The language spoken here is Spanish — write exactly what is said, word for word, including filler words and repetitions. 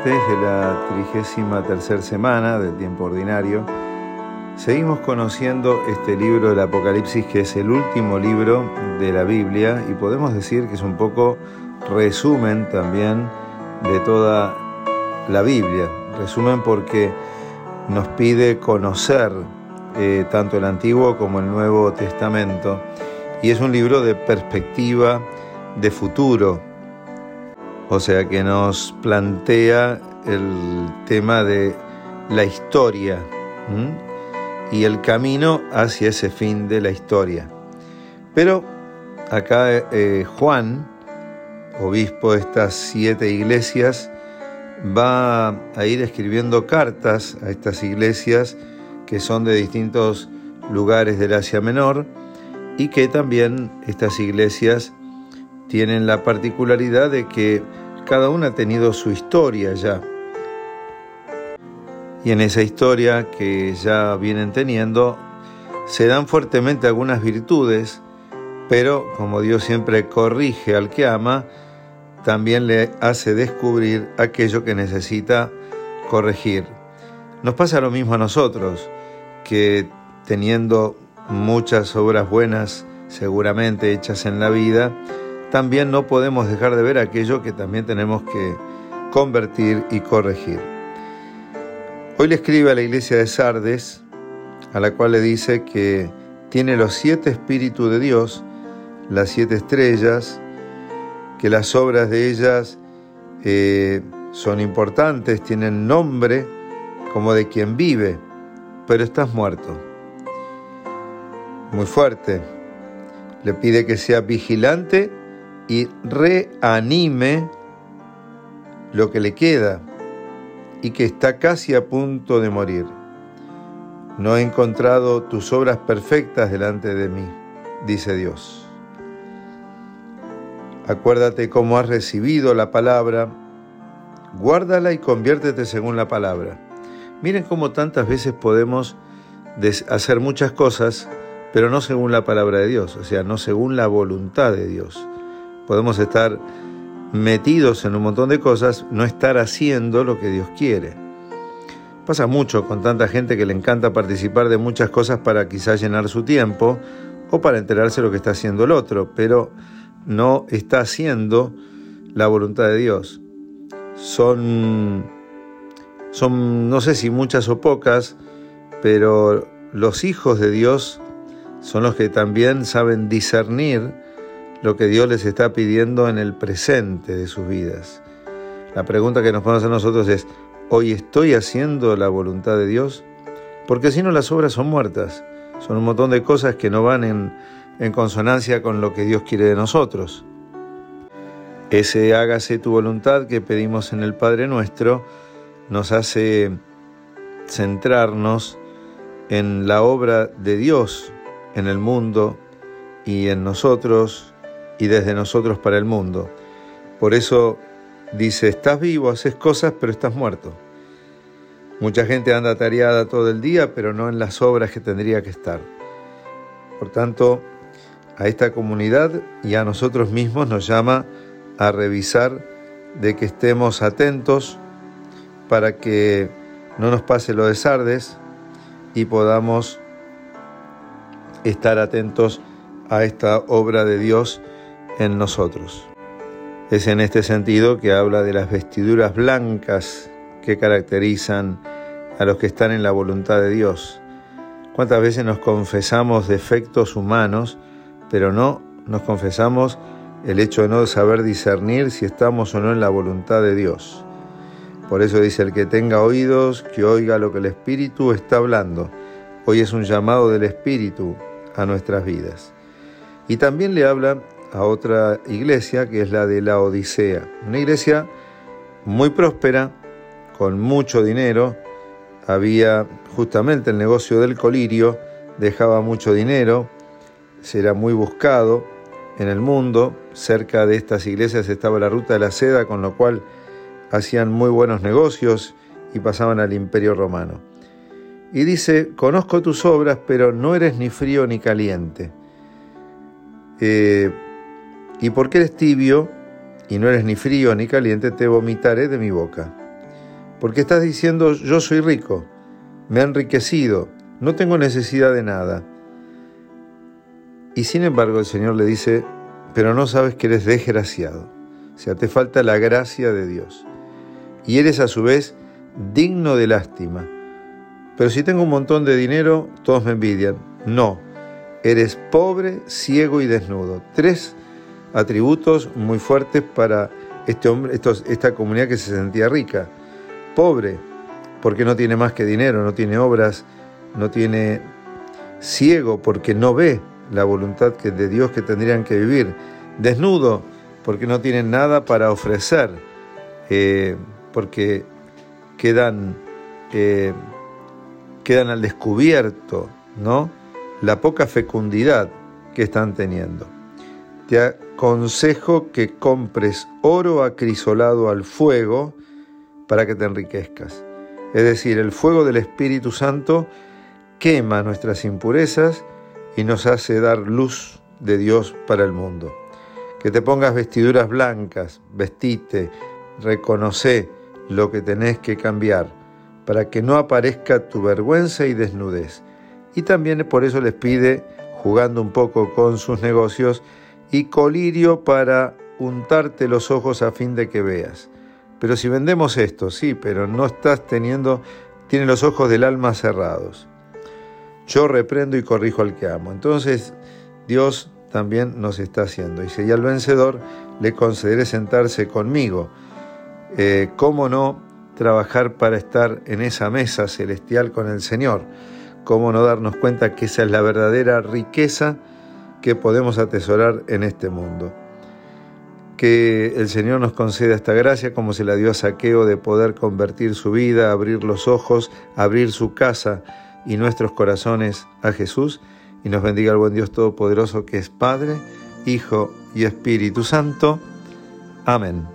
martes de la trigésima tercera semana del tiempo ordinario. Seguimos conociendo este libro del Apocalipsis, que es el último libro de la Biblia, y podemos decir que es un poco resumen también de toda la Biblia. Resumen porque nos pide conocer eh, tanto el Antiguo como el Nuevo Testamento, y es un libro de perspectiva de futuro, o sea que nos plantea el tema de la historia ¿m? y el camino hacia ese fin de la historia. Pero acá eh, Juan, obispo de estas siete iglesias, va a ir escribiendo cartas a estas iglesias que son de distintos lugares del Asia Menor, y que también estas iglesias tienen la particularidad de que cada una ha tenido su historia ya. Y en esa historia que ya vienen teniendo, se dan fuertemente algunas virtudes, pero como Dios siempre corrige al que ama, también le hace descubrir aquello que necesita corregir. Nos pasa lo mismo a nosotros, que teniendo muchas obras buenas seguramente hechas en la vida, también no podemos dejar de ver aquello que también tenemos que convertir y corregir. Hoy le escribe a la iglesia de Sardes, a la cual le dice que tiene los siete espíritus de Dios, las siete estrellas, que las obras de ellas eh, son importantes, tienen nombre como de quien vive, pero estás muerto. Muy fuerte. Le pide que sea vigilante y reanime lo que le queda y que está casi a punto de morir. No he encontrado tus obras perfectas delante de mí, dice Dios. Acuérdate cómo has recibido la palabra, guárdala y conviértete según la palabra. Miren cómo tantas veces podemos hacer muchas cosas, pero no según la palabra de Dios, o sea, no según la voluntad de Dios. Podemos estar metidos en un montón de cosas, no estar haciendo lo que Dios quiere. Pasa mucho con tanta gente que le encanta participar de muchas cosas para quizás llenar su tiempo o para enterarse de lo que está haciendo el otro, pero no está haciendo la voluntad de Dios. Son, son, no sé si muchas o pocas, pero los hijos de Dios son los que también saben discernir lo que Dios les está pidiendo en el presente de sus vidas. La pregunta que nos podemos hacer nosotros es, ¿hoy estoy haciendo la voluntad de Dios? Porque si no, las obras son muertas. Son un montón de cosas que no van en, en consonancia con lo que Dios quiere de nosotros. Ese hágase tu voluntad que pedimos en el Padre Nuestro nos hace centrarnos en la obra de Dios en el mundo y en nosotros y desde nosotros para el mundo. Por eso dice, estás vivo, haces cosas, pero estás muerto. Mucha gente anda atareada todo el día, pero no en las obras que tendría que estar. Por tanto, a esta comunidad y a nosotros mismos nos llama a revisar de que estemos atentos para que no nos pase lo de Sardes y podamos estar atentos a esta obra de Dios en nosotros. Es en este sentido que habla de las vestiduras blancas que caracterizan a los que están en la voluntad de Dios. ¿Cuántas veces nos confesamos defectos humanos, pero no nos confesamos el hecho de no saber discernir si estamos o no en la voluntad de Dios? Por eso dice, el que tenga oídos, que oiga lo que el Espíritu está hablando. Hoy es un llamado del Espíritu a nuestras vidas. Y también le habla a otra iglesia, que es la de la Odisea. Una iglesia muy próspera, con mucho dinero. Había justamente el negocio del colirio, dejaba mucho dinero, era muy buscado en el mundo. Cerca de estas iglesias estaba la ruta de la seda, con lo cual hacían muy buenos negocios y pasaban al Imperio Romano. Y dice, conozco tus obras, pero no eres ni frío ni caliente. Eh, y porque eres tibio y no eres ni frío ni caliente, te vomitaré de mi boca. porque estás diciendo, yo soy rico, me he enriquecido, no tengo necesidad de nada. Y sin embargo el Señor le dice, pero no sabes que eres desgraciado, o sea, te falta la gracia de Dios. Y eres a su vez digno de lástima. Pero si tengo un montón de dinero, todos me envidian. No, eres pobre, ciego y desnudo. Tres atributos muy fuertes para este hombre, estos, esta comunidad que se sentía rica. Pobre, porque no tiene más que dinero, no tiene obras, no tiene. Ciego, porque no ve la voluntad que, de Dios que tendrían que vivir. Desnudo, porque no tienen nada para ofrecer, eh, porque quedan, eh, quedan al descubierto, ¿no?, la poca fecundidad que están teniendo. Te aconsejo que compres oro acrisolado al fuego para que te enriquezcas. Es decir, el fuego del Espíritu Santo quema nuestras impurezas y nos hace dar luz de Dios para el mundo. Que te pongas vestiduras blancas, vestite, reconoce lo que tenés que cambiar para que no aparezca tu vergüenza y desnudez. Y también por eso les pide, jugando un poco con sus negocios, y colirio para untarte los ojos a fin de que veas. Pero si vendemos esto, sí, pero no estás teniendo, tienes los ojos del alma cerrados. Yo reprendo y corrijo al que amo. Entonces Dios también nos está haciendo. Dice, y al vencedor le concederé sentarse conmigo. Eh, ¿Cómo no trabajar para estar en esa mesa celestial con el Señor? ¿Cómo no darnos cuenta que esa es la verdadera riqueza que podemos atesorar en este mundo? Que el Señor nos conceda esta gracia como se la dio a Zaqueo, de poder convertir su vida, abrir los ojos, abrir su casa y nuestros corazones a Jesús, y nos bendiga el buen Dios Todopoderoso, que es Padre, Hijo y Espíritu Santo. Amén.